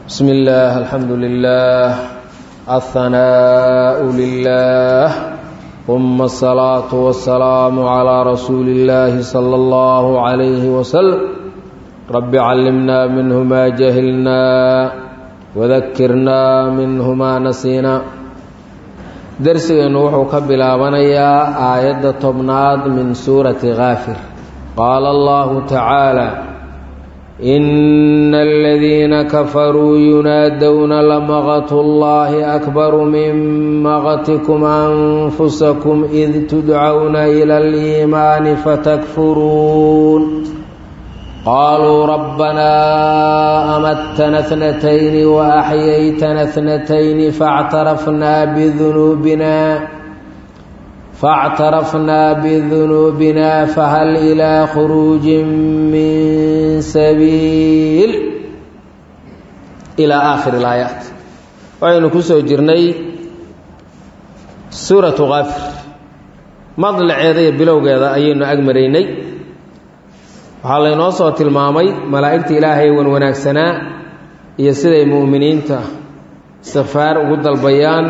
بسم الله الحمد لله الثناء لله ثم الصلاة والسلام على رسول الله صلى الله عليه وسلم رب علمنا منه ما جهلنا وذكرنا منه ما نسينا درسنا وحو كبلابنيا آية طبناد من سورة غافر قال الله تعالى إن الذين كفروا ينادون لمقت الله أكبر من مقتكم أنفسكم إذ تدعون إلى الإيمان فتكفرون قالوا ربنا أمتنا اثنتين وأحييتنا اثنتين فاعترفنا بذنوبنا فهل إلى خروج من سبيل إلى آخر الآيات وعين كسو جرني سورة غافر مضلع يدي بلوغ هذا أيين أجمريني وحالي نوصوة المامي ملائكة إلهي ونكسنا يسيد مؤمنين سفار وقد البيان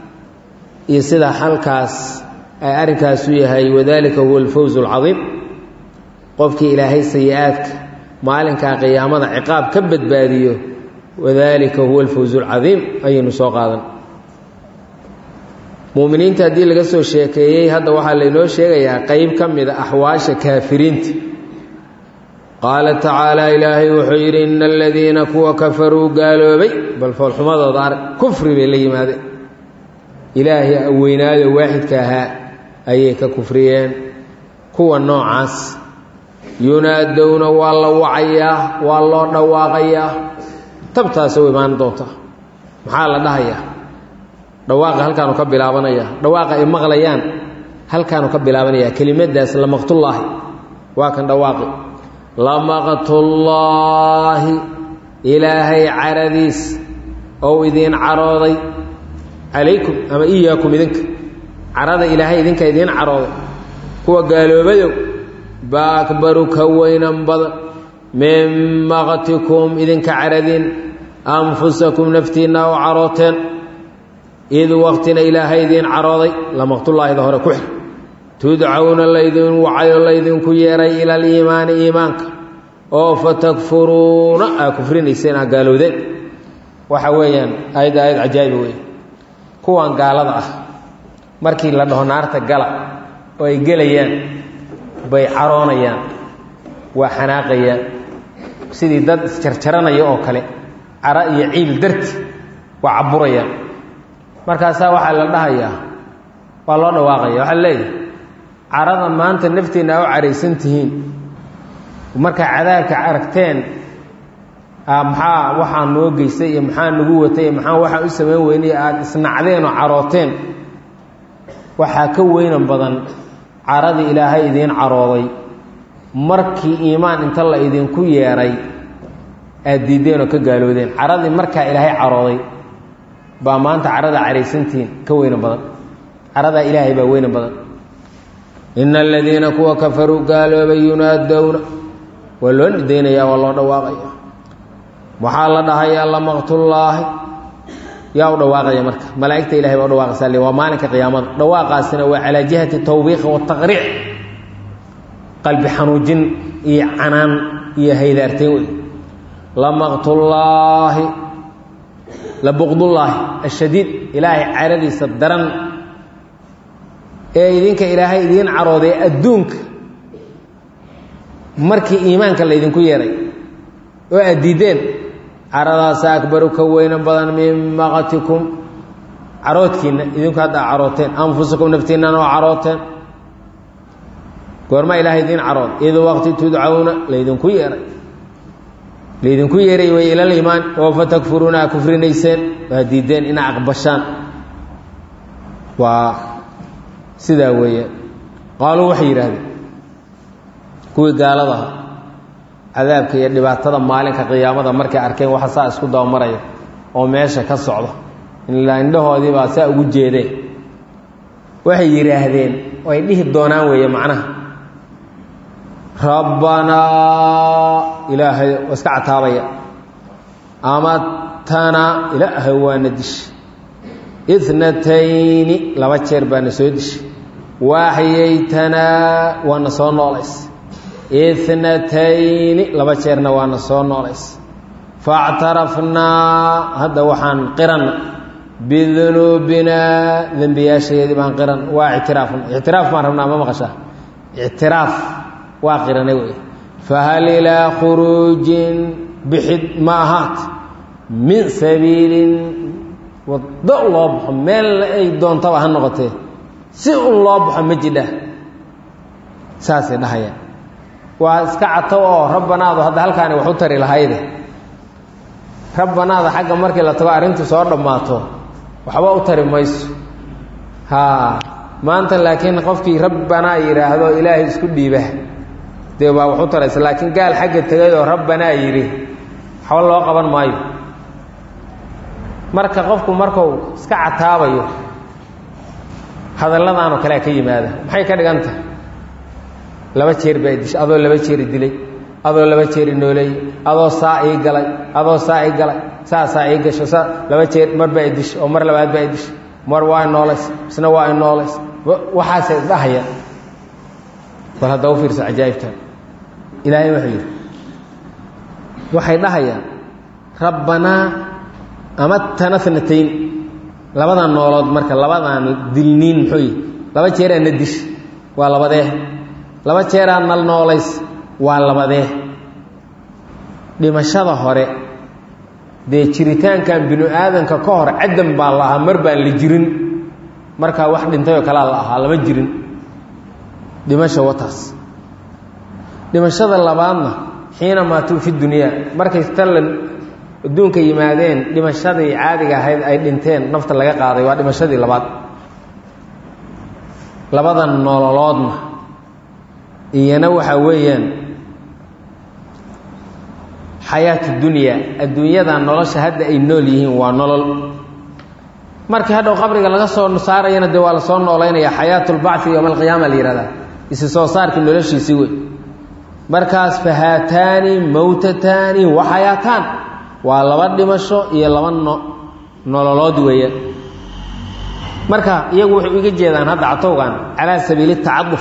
يسيد حلقاس ay arinkaasu yahay wadaalika huwa alfawz alcadiim qofkii ilaahay sayi'aadka maalinka qiyaamada ciqaab ka badbaadiyo wadaalika huwa alfawz alcadiim aynu soo qaadan muuminiinta hadii laga soo sheekeeyay hadda waxa la inoo sheegayaa qayb kamid ah ahwaasha kaafiriinta qaala ta'ala ilaahi wuxuu yiri innal ladina kuwa kafaruu gaaloobay bal falxumadooda arag kufri bay la yimaadeen ilaahi aweynaado waahidka ahaa ayay ka kufriyeen kuwa noocaas yunaadowna waa la wacayaa waa loo dhawaaqayaa tabtaas oo imaan doonta maxaa la dhahayaa dhawaaqa halkaanu ka bilaabanaya dhawaaqa ay maqlayaan halkaanu ka bilaabanaya kelimadaas la maqtullaahi waa kan dhawaaqi la maqtullaahi ilaahay caradiis oo idin carooday عليكم أما إياكم إذنك عرض إلهي إذنك إذن عرض هو قالوا بدو باكبروا كوينا بض من مغتكم إذنك عرضين أنفسكم نفتنا وعروتين إذ وقتنا إلهي إذن عرضي لمقت الله ظهر كحل تدعون الله إذن وعي الله إذن كيري إلى الإيمان إيمانك أو فتكفرون كفرين إسينا قالوا ذين وحويا آيات عجائب وين kuwan gaalada ah markii la dhaho naarta gala oo ay gelayaan bay caroonayaan waa xanaaqayaan sidii dad isjarjaranaya oo kale cara iyo ciil darti waa caburayaan markaas waxa la dhahayaa waa loo dhawaaqaya waxa leeyahay carada maanta nafteena oo careysan tihiin marka cadaabka aragteen maxaa waxaa noo geysay iyo maxaa nagu watay maxaa waxa u sameyn weynay aad isnacdeen oo carooteen waxa ka weynan badan caradii ilaahay idin carooday markii iimaan inta la idin ku yeeray aad diideen oo ka gaaloodeen caradii marka ilaahay carooday baa maanta carada careysantiin ka weynan badan carada ilaahay baa weynan badan innal ladina kuwa kafaru gaaloobay yunaadawna waloo deynaya waloo dhawaaqaya waxaa la dhahayaa la maqtullaahi yaa u dhawaaqaya marka malaa'igta ilaahay baa u dhawaaqaysa waa maalinka qiyaamada dhawaaqaasina waa calaa jihati tawbiiq wa taqriic qalbi xanuujin iyo canaan iyo haydaarteen wey la maqtullaahi la buqdullaahi ashadiid ilaahay caradiisa daran ee idinka ilaahay idiin carooday adduunka markii iimaanka la idinku yeeray oo aad diideen caradaas akbaru ka weynan badan min maqatikum caroodkiina idinku hadda carooteen anfusakum naftiinana oo carooteen goorma ilaahay idin carood id waqti tudcawna laydinku yeeray way ila iimaan oo fatakfuruna kufrinayseen waa diideen ina aqbashaan waa sidaa weeye qaaluu waxay yidhaahdeen kuwii gaalada cadaabka iyo dhibaatada maalinka qiyaamada markay arkeen waxa saa isku daba maraya oo meesha ka socdo in la indhahoodii baa saa ugu jeedeen waxay yiraahdeen way dhihi doonaan weeye macnaha rabbana ilaahay waska cataabaya ama فأمتنا إلى هوان الدش 2 لبا جير بان سو دش وحييتنا وانا سو نوليس 2 لبا جيرنا وانا سو نوليس فاعترفنا هذا وحان قرن بذنوبنا ذنبياشيدي بان قرن اعتراف ما ربنا ما مقشا اعتراف واقرنا وي فهل الى خروج بحد ماهات من سبيل وضع الله بحمل اي دون طبعا هنقطه سي الله بحمجده ساسي دحيا واسكعتو ربنا هذا halkaani wuxuu tari lahayde ربنا هذا حق markii la tago arintu soo dhamaato waxba u tari mayso maanta laakiin qofkii rabbana yiraahdo ilaahay isku dhiiba deeba wuxuu taray laakiin gaal xagga tagay oo rabbana yiri xawal loo qaban maayo marka qofku markuu iska cataabayo hadalladan oo kale ka yimaada maxay ka dhiganta laba jeer bay dish adoo laba jeer dilay adoo laba jeer noolay adoo saa'i galay saa'i gasho laba jeer mar bay dish oo mar labaad bay dish mar waa noolays isna waa noolays waxaasay dhahaya bal hada u fiirsa ajaayibta ilaahay waxay dhahayaan rabbana amatana sanatayn labadan noolood marka labadan dilniin xuy laba jeer aan dish waa labadee laba jeer aan noolays waa labadee dhimashada hore dee jiritaankan binu aadanka ka hor cadam baa lahaa mar baan la jirin markaa wax dhintay oo kala la ahaa lama jirin dhimasho wataas dhimashada labaadna xiina maatu fi dunya markay talan adduunka yimaadeen dhimashadii caadiga ahayd ay dhinteen nafta laga qaaday waa dhimashadii labaad labadan nololoodna iyana waxa weeyaan xayaat dunya adduunyada nolosha hadda ay nool yihiin waa nolol markii hadhow qabriga laga soo saarayna de waa la soo nooleynaya xayaatul ba'th yawm al-qiyaamah liirada isi soo saarki noloshiisii way markaas fahaataani mawtataani wa hayatan waa laba dhimasho iyo laba nololood weeyaan marka iyagu waxay uga jeedaan hadda atowgan ala sabiili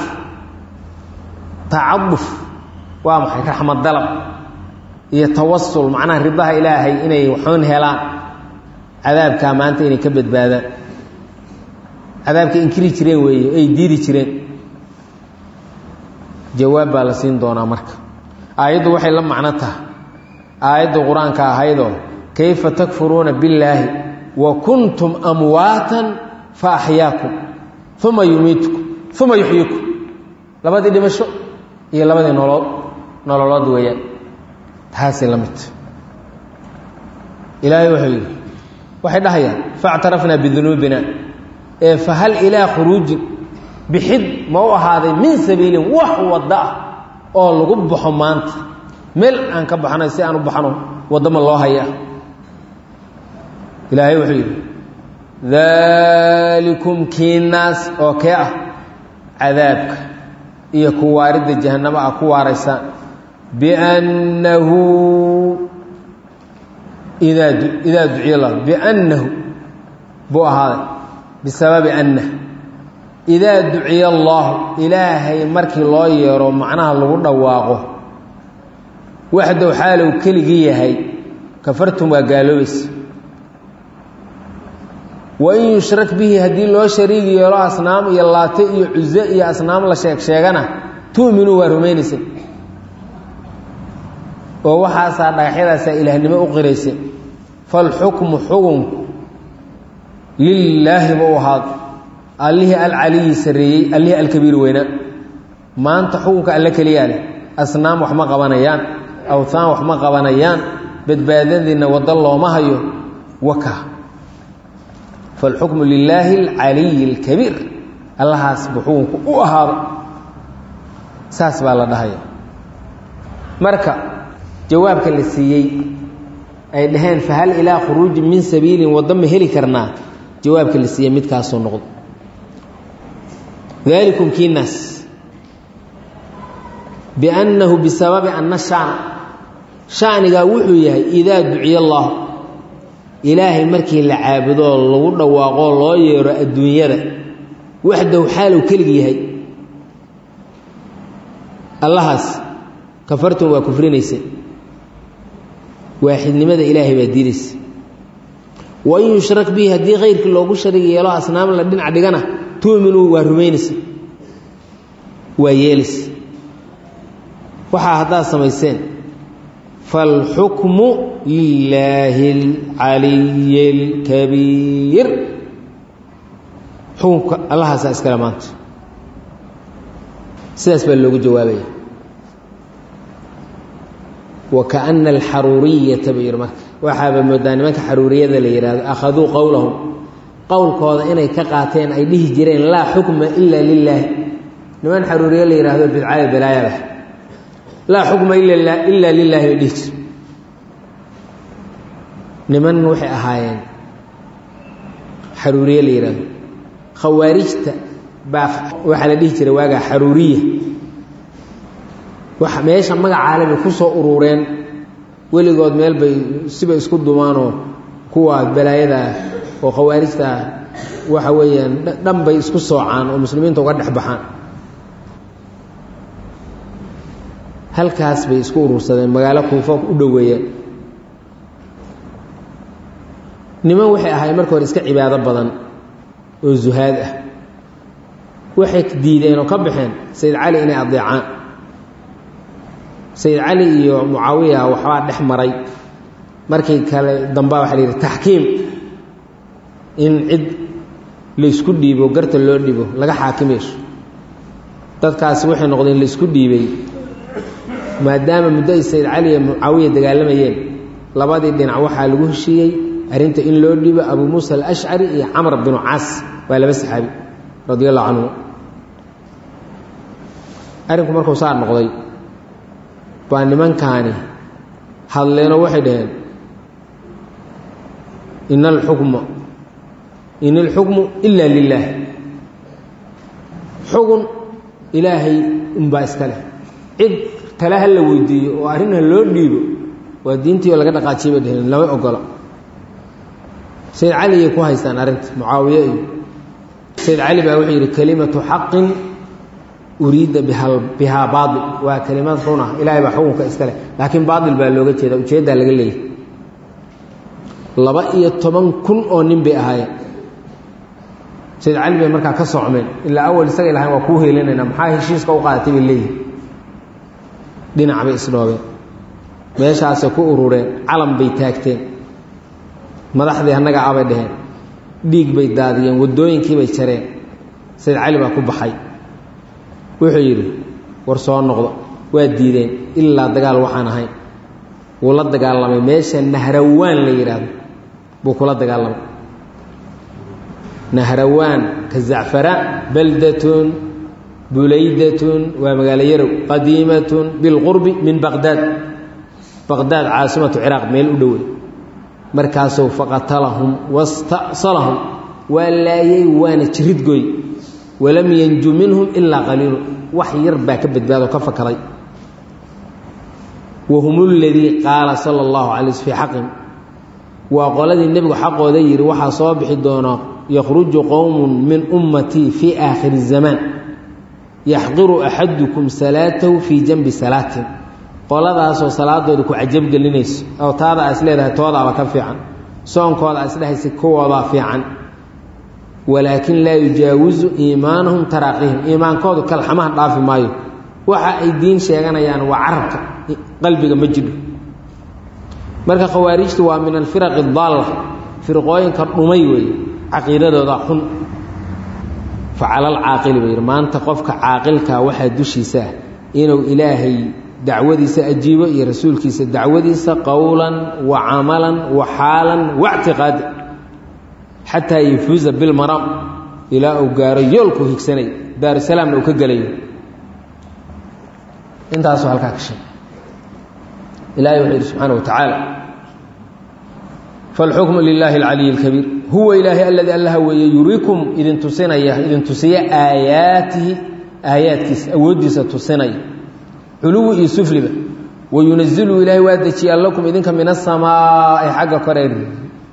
ta'adduf waa maxay raxmad dalab iyo tawassul macnaha ribaha ilaahay inay waxoon helaan cadaabka maanta inay ka badbaadaan cadaabka inkiri jireen weeye ay diidi jireen jawaab baa la siin doonaa marka aayaddu waxay la macno tahay aayadda quraanka ahaydo kayfa takfuruuna billaahi wa kuntum amwaatan fa ahyaakum thumma yumiitukum thumma yuhyikum labadii dhimasho iyo labadii nololood weeyaan taasi la mid ilaahay waxay dhahayaan fa'tarafna bidunubina fa hal ila khuruj bihid ma ahaaday min sabiilin wax wada oo lagu baxo maanta meel aan ka baxnay si aan u baxno wadama loo hayaa ilaahay wuxuu yiri dhalikum kinas oo ka ah cadaabka iyo ku waarida jahannama ah ku waaraysa bi'annahu idha du'iya Allah bi'annahu bu ahaaday bisababi anna idha du'iya Allah ilaahay markii loo yeero macnaha lagu dhawaaqo waxda xaalow keligii yahay kafartum waa gaaloobis wa in yushrak bihi hadii loo shariig yeelo asnaam iyo laate iyo uzza iyo asnaam la sheegana tuuminu wa rumaynaysa oo waxaasa dhagaxyadaas ilaahnimo u qiraysay fal hukmu hukumku lillahi wa ahad alihi al-ali sariyyi alihi al-kabir wayna maanta hukumka alla kaliyaale asnaam wax ma qabanayaan awthaan wax ma qabanayaan badbaadadina wada looma hayo waka fal hukmu lillahi al-ali al-kabir allahaas buxuunku u ahaado saas baa la dhahay marka jawaabka la siiyay ay dhahan fa hal ila khuruj min sabiilin wadama heli karna jawaabka la siiyay mid ka soo noqdo dhalikum kinas bi'annahu bisababi anna sha'niga wuxuu yahay idha du'iya Allah ilaahay markii la caabudo lagu dhawaaqo loo yeero adduunyada waxdaw xaal uu kaliya yahay allahaas kafartum waa kufrinaysa waaxidnimada ilaahay baa diidaysa wa in yushrak bihi haddii khayrkii loogu sharig yeelo asnaam la dhinac dhigana tuuminuu waa rumaynaysa waa yeelaysa waxaa haddaad samayseen falxukmu lilaahi alcaliyi alkabiir xukunka allahaasaa iskale maanta sidaas baa loogu jawaabaya wakaana alxaruuriyata buu yidhi marka waxaaba moodaa nimanka xaruuriyada la yidhaahdo akhaduu qowlahum qowlkooda inay ka qaateen ay dhihi jireen laa xukma ila lilaahi niman xaruuriye la yidhaahdo bidcaya balaayada laa xukma ila lilaahi bay dhihi jire niman waxay ahaayeen xaruuriye la yidhaahdo khawaarijta baa waxaa la dhihi jiray waagaa xaruuriya meesha magacaalay bay ku soo urureen weligood meel bay sibay isku dumaanoo kuwa balaayada ah oo khawaarijta ah waxa weeyaan dhan bay isku soocaan oo muslimiinta uga dhex baxaan halkaas bay isku urursadeen magaalo kuufa u dhoweeyeen niman waxay ahaayeen marka hore iska cibaado badan oo zuhaad ah waxay diideen oo ka baxeen sayid cali inay adeecaan sayid cali iyo mucaawiya waxbaa dhex maray markii kale dambaa waxa la yidhi taxkiim in cid laysku dhiibo garta loo dhibo laga xaakimayso dadkaasi waxay noqdeen laysku dhiibay maadaama muddo ay sayid cali iyo mucaawiya dagaalamayeen labadii dhinac waxaa lagu heshiiyey arrinta in loo dhibo abu muusa alashcari iyo camr binu caas waa laba saxaabi radi allahu canhu arrinku markuu saar noqday baa nimankaani hadleenoo waxay dhaheen in alxukmu ila lilaah xugun ilaahay unbaa iska leh cid kale ha la weydiiyo oo arrin ha loo dhiibo waa diintii oo laga dhaqaajiyay bay dhaheen lama ogola sayid cali ayay ku haystaan arrinta mucaawiye iyo sayid cali baa wuxuu yidhi kelimatu xaqin uriida bihaa baail waa kelimad runa ilaahay baa xukunka iska leh laakiin baail baa looga jeeda ujeeddaa laga leeyahy 12,000 oo nin bay ahaayeen sayid cali bay markaa ka socmeen ilaa awal isagay lahayn waa kuu heelinaynaa maxaa heshiiska u qaadatay bay leeyihi dhinac bay isdhoobeen meeshaasay ku urureen calan bay taagteen madaxdii annaga abay dhaheen dhiig bay daadiyeen waddooyinkii bay jareen sayid cali baa ku baxay wuxuu yidhi war soo noqdo waa diideen ilaa dagaal waxaan ahayn wuu la dagaalamay meesha nahrawaan la yidhaahdo buu kula dagaalamay nahrawaan ka zacfaraan baldatun bulaydatun waa magaalo yarow qadiimatun bilqurbi min baqdaad baqdaad caasimatu ciraaq meel u dhowey markaasuu faqatalahum wasta'salahum waa laayay waana jiridgoy walam yanju minhum ilaa qaliilu wax yar baa ka badbaado ka fakaday wahum اladii qaala sala اllahu alay fii xaqin waa qoladii nebigu xaqooda yidhi waxaa soo bixi doona yakhruju qowmu min ummatii fii aakhiri الzamaan yaxqiru axadukum salaatahu fii janbi salaatin qoladaasoo salaadooda ku cajabgelinayso oo taada a is leedahay toodaaba ka fiican soonkooda a isdhehaysa kuwoodaa fiican walaakin laa yujaawizu iimaanahum taraaqihim iimaankoodu kalxamaha dhaafi maayo waxa ay diin sheeganayaan waa carabka qalbiga ma jiro marka khawaarijtu waa min alfiraqi daalla firqooyinka dhumay weeye caqiidadooda xun facala alcaaqili bay yidhi maanta qofka caaqilkaa waxaa dushiisa inuu ilaahay dacwadiisa ajiibo iyo rasuulkiisa dacwadiisa qowlan wa camalan wa xaalan wa ctiqaada xataa yafuuza bilmaraam ilaa uu gaaro yoolkuu higsanay daarusalaamna uu ka gelayo intaasuu halkaa ka sheegay ilahay wuxuu yidhi subxaana wa tacaala falxukmu lilaahi alcaliyi alkabiir huwa ilaahay aladii allaha weeye yuriikum idin tusiya aayaatihi aayaadkiisa awooddiisa tusinaya culuwi iyo sufliba wayunazilu ilaahay waa dejiyaa lakum idinka min asamaa'i xagga kore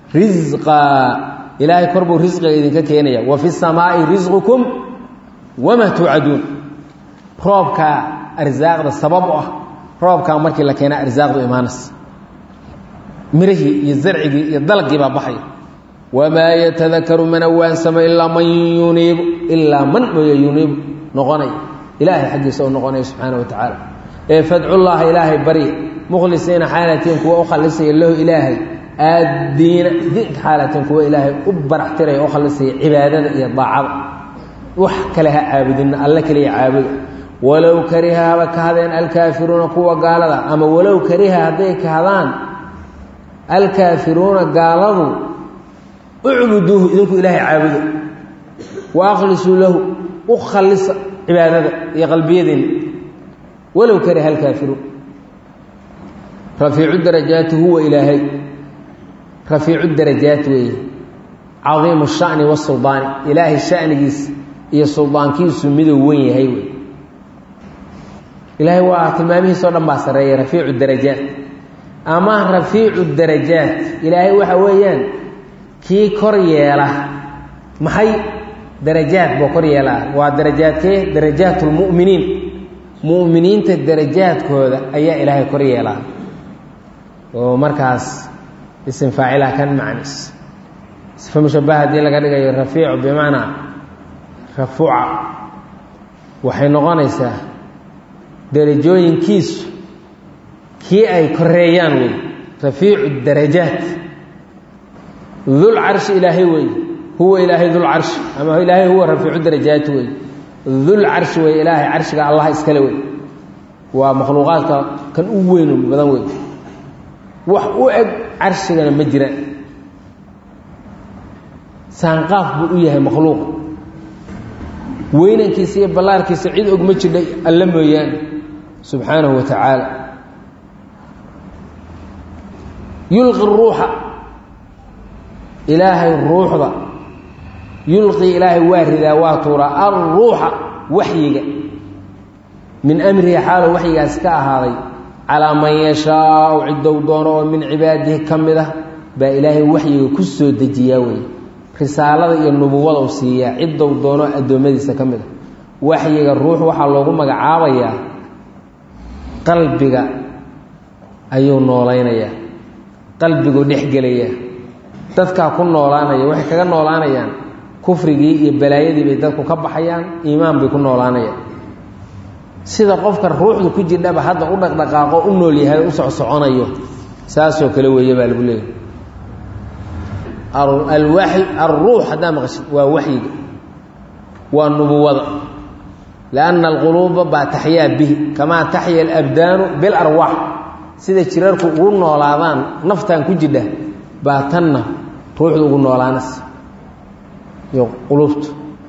risqa ilaahay korbuu risqiga idinka keenaya wa fi samaa'i risqukum wamaa tuucaduun roobka arsaaqda sabab u ah roobkaa markii la keenaa arsaaqdu imaanaysa mirihii iyo zarcigii iyo dalagii baa baxaya wamaa yatadakaru man awaansamo ilaa man yuniibu ilaa man mooye yuniibu noqonaya ilaahay xaggiisa u noqonaya subxaana wa tacaala ee fadcullaha ilaahay barya mukhlisiina xaalatiin kuwa u khalisaya lahu ilaahay addiina diinka xaalatiin kuwa ilaahay u baraxtiraya u khalisaya cibaadada iyo daacada wax kale ha caabudinna alla keliya caabuda walow kariha haba kahadeen alkaafiruuna kuwa gaalada ama walow kariha hadday kahdaan alkaafiruuna gaaladu ucbuduuhu idinku ilaahay caabuda wa akhlisuu lahu u khalisa cibaadada iyo qalbiyadiina walow kariha alkaafiruun rafiicu darajaati huwa ilaahay rafiicu darajaat weeye cadiimu shani wasuldaani ilaahay shanigiisa iyo suldaankiisu miduu wen yahay wey ilaahay waa tilmaamihiisao dhan baa sarreeya rafiicu darajaat ama rafiicu darajaat ilaahay waxa weeyaan kii kor yeela maxay darajaad buu kor yeelaa waa darajaadkee darajaat lmu'miniin mu'miniinta darajaadkooda ayaa ilaahay kor yeelaa oo markaas isim faacilaha kan macnis sifa mushabaha haddii laga dhigayo rafiicu bimacnaa rafuuca waxay noqonaysaa darajooyinkiisu kii ay koreeyaan wey rafiicu darajaat dul carshi ilaahay wey huwa ilaahay dul carshi ama ilaahay huwa rafiicu darajaati wey dul carshi wey ilaahay carshiga allah iskale wey waa makhluuqaadka kan u weyn badan wey wax u eg carshigana ma jiraan saanqaaf buu u yahay makhluuq weynankiisa iyo ballaarkiisa cid og ma jidhay alla mooyaane subxaanahu wa tacaala yulqi ruuxa ilaahay ruuxda yulqii ilaahay waa ridaa waa tuuraa alruuxa waxyiga min amrihi xaalo waxyigaas ka ahaaday calaa man yashaau ciddou doono oo min cibaadihi ka mid ah baa ilaahay waxyiga ku soo dejiyaa wey risaalada iyo nubuwada u siiyaa ciddou doono addoommadiisa ka mid ah waxyiga ruux waxaa loogu magacaabayaa qalbiga ayuu noolaynayaa qalbiguu dhexgelayaa dadkaa ku noolaanaya waxay kaga noolaanayaan kufrigii iyo balaayadii bay dadku ka baxayaan iimaan bay ku noolaanayaan sida qofka ruuxdu ku jirdhaba hadda u dhaqdhaqaaqo u nool yahay u socsoconayo saasoo kale weeye baa lagu leeyahy alruux haddaa maqashid waa waxyiga waa nubuwada lianna alquluuba baa taxyaa bihi kamaa taxya alabdaanu bilarwaax sida jirarku ugu noolaadaan naftan ku jidha baa tanna ruuxdu ugu noolaanaysa iyo quluubtu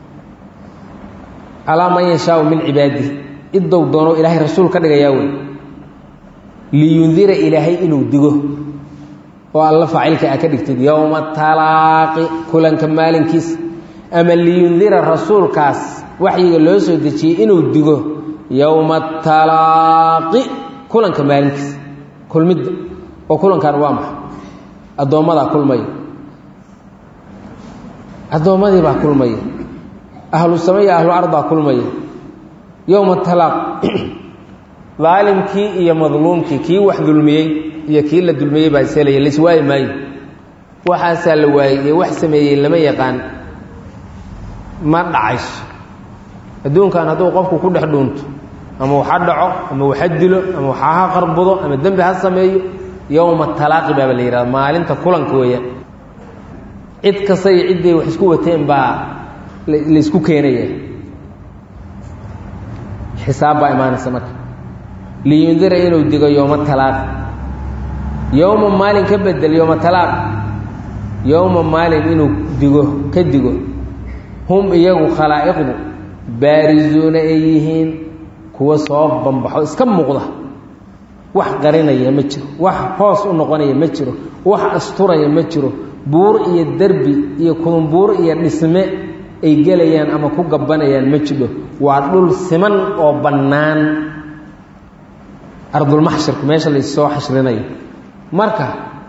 calaa man yashaau min cibaadihi ciddou doono ilaahay rasuul ka dhigayaa wey liyundira ilaahay inuu digo oo alla faacilka a ka dhigtid yowma talaaqi kulanka maalinkiisa ama liyundira rasuulkaas waxyiga loo soo dejiyey inuu digo yowma talaaqi kulanka maalinkiisa kulmidda oo kulankan waa maxay addoommadaa kulmaya addoommadii baa kulmaya ahlu sama iyo ahlu ardaa kulmaya yowma talaaq daalimkii iyo madluumkii kii wax dulmiyey iyo kii la dulmiyey baa iselaya laiswaayi maayo waxaasaa la waayey iyo wax sameeyey lama yaqaan ma dhacayso adduunkan hadduu qofku ku dhex dhuunto ama waxa dhaco ama waxa dilo ama waxa ha qarbudo ama dembi ha sameeyo yowma talaaqi baaba la yidhahda maalinta kulanka weeyaan cid kasta iyo cidday wax isku wateen baa laysku keenaya xisaab baa imaanaysa marka liyundira inuu digo yowma talaaq yowma maalin ka bedel yowma talaaq yowma maalin inuu digo ka digo hum iyagu khalaa'iqdu baarizuuna ay yihiin kuwa soo banbaxo iska muuqda wax qarinaya ma jiro wax hoos u noqonaya ma jiro wax asturaya ma jiro buur iyo derbi iyo kunbuur iyo dhisme ay gelayaan ama ku gabanayaan ma jiro waa dhul siman oo bannaan ardulmaxsharka meesha laysoo xashrinayo marka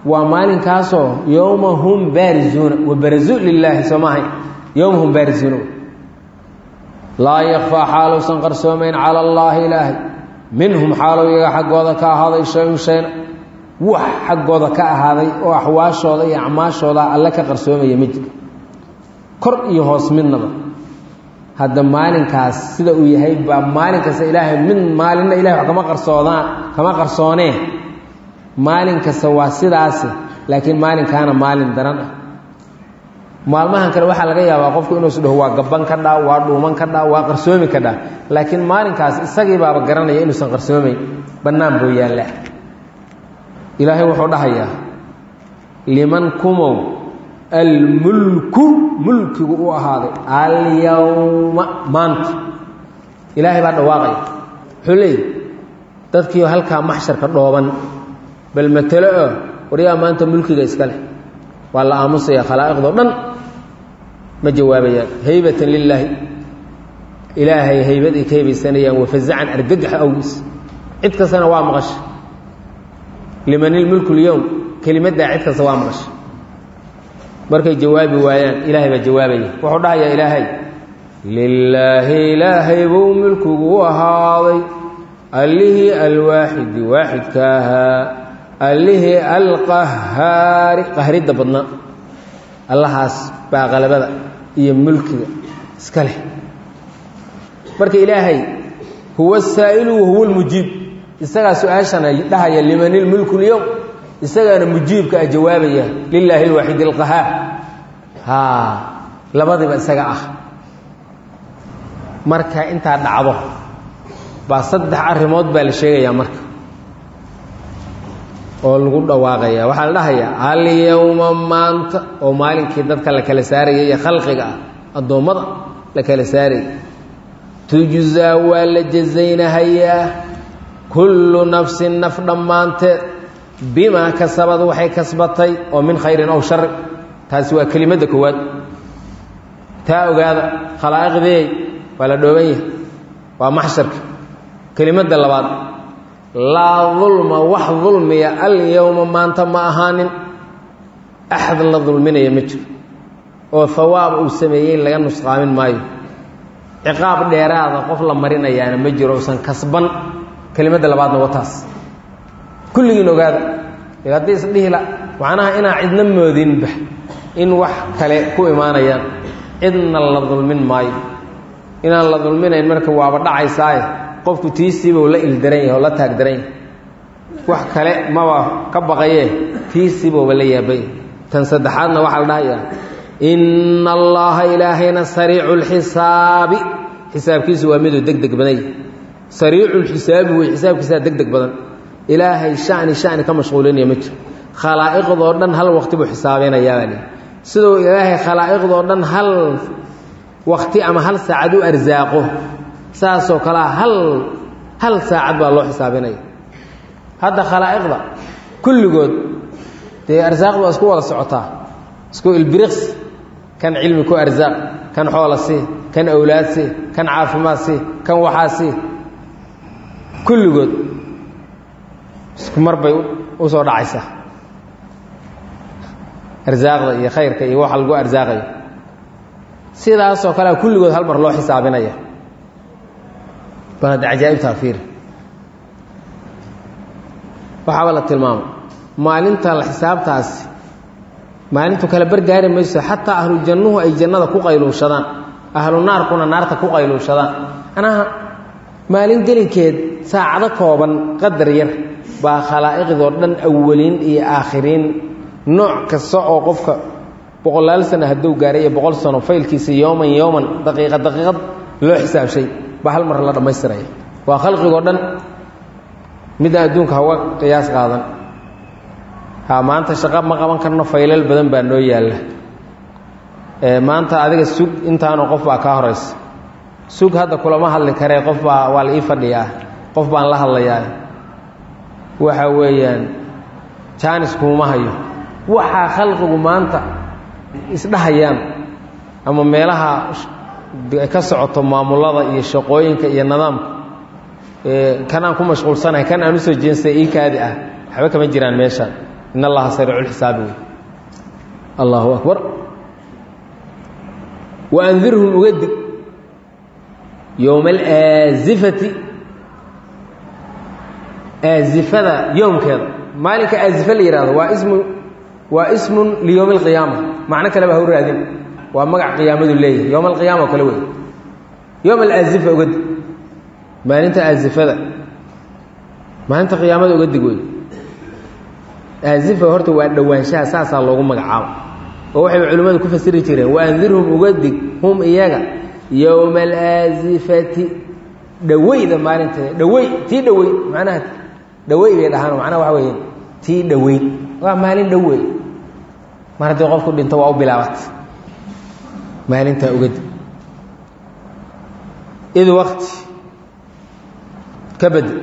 ومالين كاسو يوم هم بارزون وبرزوا لله سماهي يوم هم بارزون لا يخفى حاله سنقر سومين على الله إلهي منهم حاله يغا حقوذا كهذا الشيء شيء وحقوذا كهذا وأحواشوذا يعماشوذا الله كقرسومي يمجد كر يهوس مننا هذا مالين كاس سيدا ويهي مالين كاس إلهي من مالين إلهي كما قرصونه مالين كاس واسداسي لكن مالين كان مالين دران maalmahan kale waxa laga yaabaa qofku inuu sidoo waa gaban ka dhaa waa dhuuman ka dhaa waa qarsoomi ka dhaa laakiin maalinkaas isagii baaba garanaya inuu san qarsoomin banaan buu yaala ilaahay wuxuu dhahayaa liman kumow almulku mulkigu u ahaaday alyawma maanta ilaahay baa dhawaaqay xulay dadkii halka maxsharka dhooban bal matalo wariya maanta mulkiga iska leh wala aamusaya khalaa'iqdo dhan ma jawaabayaan haybatan lillahi ilaahay haybadii kaybisanayaan wafaz'an argagax awis cid kasana waa maqash liman almulku alyawm kalimada cid kasta waa maqash markay jawaabi waayaan ilaahay ba jawaabaya wuxuu dhahayaa ilaahay lillahi ilaahay buu mulkugu ahaaday allihi alwaahid waahidkaha allihi alqahhaar qahridda badna allahaas baa qalabada iyo mulkiga iska leh marka ilaahay huwa as-saa'ilu wa huwa al-mujiib isaga su'aashana dhahaya liman al-mulku al-yawm isagana mujiibka jawaabaya lillahi al-waahid al-qahhaar ha labadiba isaga ah marka inta dhacdo ba saddex arimood baa la sheegaya marka oo lagu dhawaaqaya waxa la dhahayaa al yawma maanta oo maalinkii dadka la kala saarayay iyo khalqiga adoomada la kala saarayay tujza wal jazaynahaya kullu nafsin nafdamaante bima kasabad waxay kasbatay oo min khayrin aw shar taasi waa kelimada koowaad taa ogaada khalaaqiday wala dhoobay waa mahsharka kelimada labaad لا ظلم وح ظلم يا اليوم ما أنت ما أهان أحد لا ظلمنا يمجر وثواب وسميين لغا نسقى من ماي عقاب ديرادا قفل مرينا يعني مجر وسن كسبا كلمة لبعضنا وتاس كل ينوغاد يغادي يسديه لا وعناها إنا عدنا مودين به إن وح كلي كو إيمانا يعني إن الله ظلمين ماي إن الله ظلمنا إن مركب وابدا عيساي qofku tiisiba la ildaray oo la taag daray wax kale ma ka baqaye tiisiba wala yaabay tan saddexaadna waxa la dhahayaa inna allaha ilaahina sariicul hisaabi hisaabkiisu waa mid degdeg badan sariicul hisaabi waa hisaabkiisa degdeg badan ilaahay shaani ka mashquulinaya mid khalaa'iqdo dhan hal waqti buu xisaabeynaya sidoo ilaahay khalaa'iqdo dhan hal waqti ama hal saacad u arsaaqo ساسو كلا هل ساعد بالله حسابنا هذا خلائقنا كل جود تي أرزاق واسكو ولا سعطاه اسكو البريخس كان علم كو أرزاق كان حول سي كان أولاد سي كان عافمات سي كان وحاسي كل جود اسكو مربي وصور عيسى أرزاق يا خير كي وحل جو أرزاقي سيدا سو كلا كل جود هل بالله حسابنا بعد عجائب تغفير وحاولت المام maalinta la xisaabtaas maalintu kala bargaari mayso hatta ahlu jannuhu ay jannada ku qayluushadaan ahlu naarkuna naarta ku qayluushadaan anaha maalin gelinkeed saacado kooban qadar yar baa khalaa'iqdo dhan awwaliin iyo aakhiriin nooc kasta oo qofka boqolaal sano haduu gaaray 100 sano faylkiisa yooman daqiiqad loo xisaabshay ba hal mar la dhamaystiray waa khalqigo dhan mid adduunka hawa qiyaas qaadan ha maanta shaqo ma qaban karno faylal badan baa noo yaala maanta adiga sug intaano qof baa ka horeys sug hadda kulama hadli kare qof baa wal ii fadhiyaa qof baan la hadlayaa waxa weeyaan jaanis kuma hayo waxa khalqigu maanta isdhahayaan ama meelaha ka socoto maamulada iyo shaqooyinka iyo nidaamka kan aan ku mashquulsanahay kan aan u soo jeestay ii kaadi ah waxba kama jiraan meesha in allaha sariicu lxisaabi wey allahu akbar waandirhum uga dig yowma alaasifati aasifada yowmkeeda maalinka aasife la yihahdo waa ismun liyowmi alqiyaama macno kaleba ha u raadin waa magac qiyaamadu leeyahay yowma alqiyaama oo kale wey yowma alaasifa uga dig maalinta aasifada maalinta qiyaamada uga dig wey aasifa horta waa dhowaanshaha saasaa loogu magacaabo oo waxay culimmadu ku fasiri jireen waandirhum uga dig hum iyaga yowma alaasifati dhaweyda maalinteeda dhawey tii dhawey macnaha dhawey bay dhahaan macnaha waxa weeye tii dhawey waa maalin dhawey mar haddii qofku dhinto waa u bilaabat maalintaa uga dig id waqti ka badi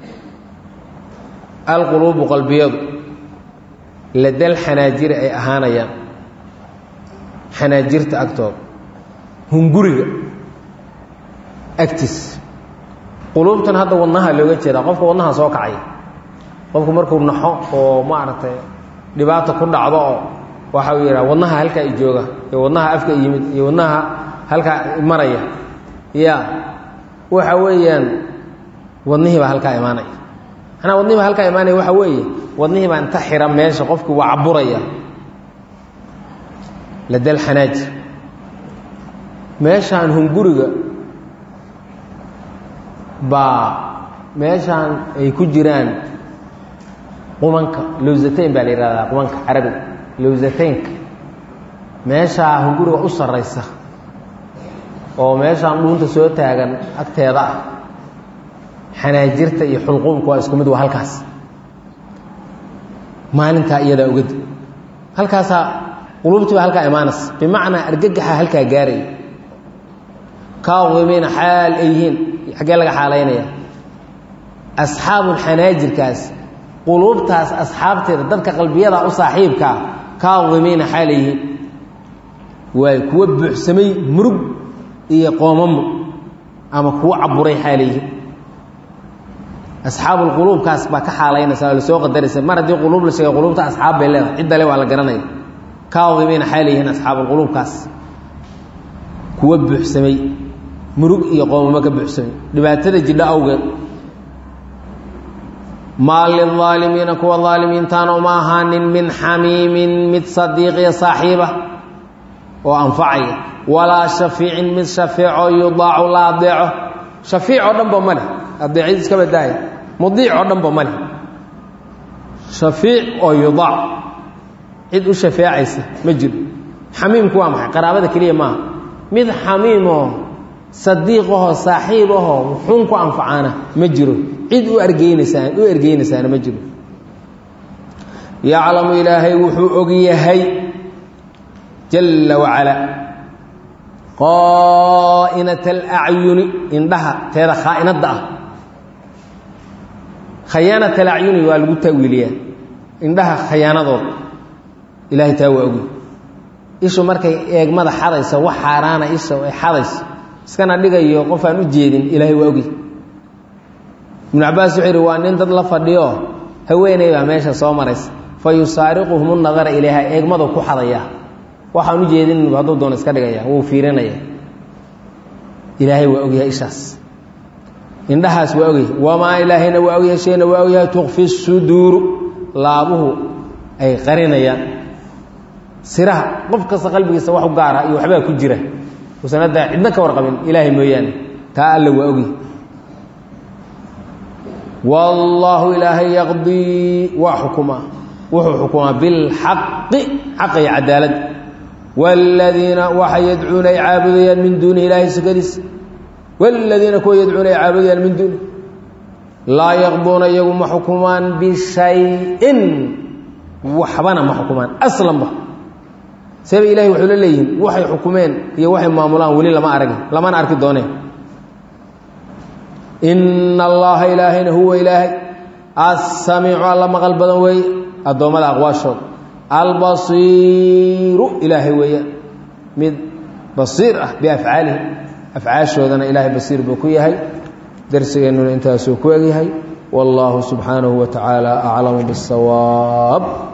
alquluubu qalbiyadu ladal xanaajiri ay ahaanayaan xanaajirta agtooda hunguriga agtiis quluubtan hadda wadnaha looga jeedaa qofka wadnaha soo kacaya qofku markuu naxo oo maaragtay dhibaato ku dhacdo oo waxa uu yidhaha wadnaha halkaa i jooga iyo wadnaha afka yimid iyo wadnaha halkaa maraya ya waxa weeyaan wadnihii baa halkaa imaanaya manaa wadnihii baa halkaa imaanaya waxa weeye wadnihii baa inta xira meesha qofkii waa caburaya ladal xanaaji meeshaan hunguriga baa meeshaan ay ku jiraan qumanka lowsatayn baa la yihahdaa qumanka carabiga lowsataynka meeshaa hunguriga u sarraysa oo meeshaan dhuunta soo taagan agteeda ah xanaajirta iyo xulquumka waa isku mid waa halkaas maalintaa iyadaa ogadi halkaasaa quluubtii baa halkaa imaanaysa bimacnaa argagaxa halkaa gaaraya kaadimiina xaal ay yihiin xaggee laga xaalaynaya asxaabulxanaajirkaas quluubtaas asxaabteeda dadka qalbiyada u saaxiibkaa kaadimiina xaal ay yihiin waay kuwa buuxsamay murug iyo qoomamo ama kuwa caburay xaal ay yihiin asxaabulquluubkaas baa ka xaalaynaysa oo la soo qadaraysa mar haddii quluub la sheegay quluubta asxaab bay leedahay cidda le waa la garanaya kaadimiina xaal ay yihiin asxaabulquluubkaas kuwa buuxsamay murug iyo qoomamo ka buuxsamay dhibaatada jidha awgeed maa lilaalimiina kuwa aalimiintaana uma ahaanin min xamiimin mid sadiiqiya saaxiiba oo anfacaya walaa shafiicin mid shafeeco yudaacu la adeeco shafiic oo dhanba ma leh adeecid iska badaaya mudiic oo dhanba ma leh shafiic oo yudaac cid u shafeecaysa ma jiro xamiimku waa maxay qaraabada keliya maaha mid xamiimoo sadiiqahoo saaxiib ahoo wuxuun ku anfacaana ma jiro cid u ergeynaysaana ma jiro yaclamu ilaahay wuxuu og yahay jalla wacalaa qaa'inat alacyuni indhaha teeda khaa'inadda ah khayaanat alacyuni waa lagu ta'wiiliyaa indhaha khayaanadooda ilahay taa waa ogi ishu markay eegmada xadayso wax xaaraana isha ay xadayso iskana dhigayo qof aan u jeedin ilaahay waa ogi ibnu cabbaas wuxuu yidhi waa nin dad la fadhiyo haweeney baa meesha soo maraysa fa yusaariquhum nadara ilayha eegmadu ku xadayaa waxaan u jeedin hadduu doono iska dhigaya wuu fiirinaya ilaahay waa ogyahay ishaas indhahaas waa ogyahay wamaa ilaahayna waa ogyahay shayna waa ogyahay tukfi suduuru laabuhu ay qarinayaan siraha qof kasta qalbigiisa wax u gaara iyo waxbaa ku jira uusan hadda cidna ka warqabin ilaahay mooyaane taa alla waa ogyahay wallaahu ilaahay yaqdii waa xukumaa wuxuu xukumaa bilxaqi xaqa iyo cadaalad waaladiina waxa yadcuuna ay caabudayaan min duunihi ilaahay sukadiisa waaladiina kuwa yadcuuna ay caabudayaan min duuni laa yaqduuna iyagu ma xukumaan bishayin waxbana ma xukumaan aslanba seeba ilahay wuxuu la leeyihin waxay xukumeen iyo waxay maamulaan weli lama aragin lamana arki dooneen ina allaha ilaahayna huwa ilaahay assamiicu alla maqal badan weeye addoommada aqwaashooda albasiiru ilaahay weeyaan mid basiir ah biafcaalihi afcaashoodana ilaahay basiir buu ku yahay darsigeennuna intaasuu ku egyahay wallaahu subxaanahu wa tacaala aclamu biاsawaab